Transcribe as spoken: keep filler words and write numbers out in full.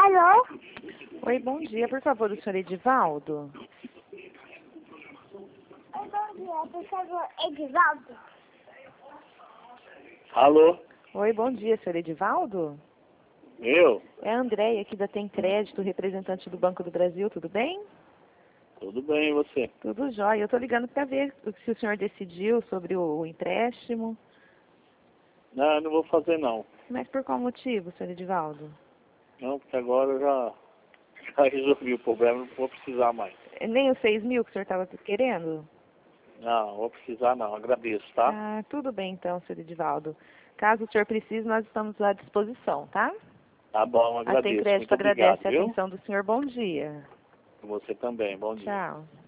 Alô? Oi, bom dia. Por favor, o senhor Edivaldo? Oi, bom dia. Por favor, Edivaldo? Alô? Oi, bom dia, senhor Edivaldo? Eu? É a Andréia aqui da Tem Crédito, representante do Banco do Brasil, tudo bem? Tudo bem, e você? Tudo jóia. Eu estou ligando para ver se o senhor decidiu sobre o, o empréstimo. Não, não vou fazer não. Mas por qual motivo, senhor Edivaldo? Não, porque agora eu já, já resolvi o problema, não vou precisar mais. Nem os seis mil que o senhor estava querendo? Não, vou precisar não, agradeço, tá? Ah, tudo bem então, senhor Edivaldo. Caso o senhor precise, nós estamos à disposição, tá? Tá bom, A Tem agradeço. Crédito Muito obrigado, agradece a viu? atenção do senhor. Bom dia. Você também, bom dia. Tchau.